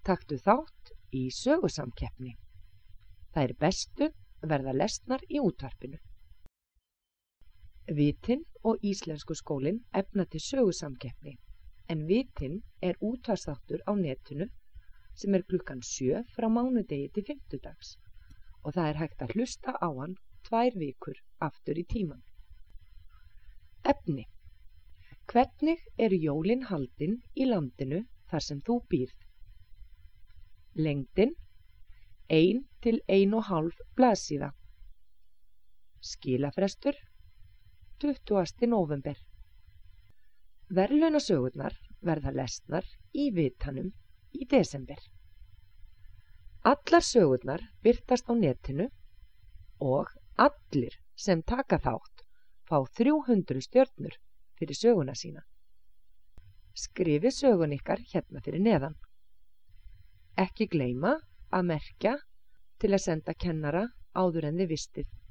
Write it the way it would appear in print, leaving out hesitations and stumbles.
Taktu þátt í sögusamkeppni. Þær bestu verða lesnar í útvarpinu. Vitinn og Íslensku skólinn efna til sögusamkeppni, en Vitinn er útvarpsþáttur á netinu sem er klukkan 7 frá mánudegi til fimmtudags og það er hægt að hlusta á hann 2 vikur aftur í tímann. Efni. Hvernig eru jólin haldin í landinu þar sem þú býrð? Lengdin 1 til 1,5 blaðsíða. Skilafrestur 20. nóvember. Verðlaunasögurnar verða lesnar í Vitanum í desember. Allar sögurnar birtast á netinu og allir sem taka þátt fá 300 stjörnur fyrir söguna sína. Skrifið sögun ykkar hérna fyrir neðan. Ekki gleyma að merkja til að senda kennara áður en þið vistið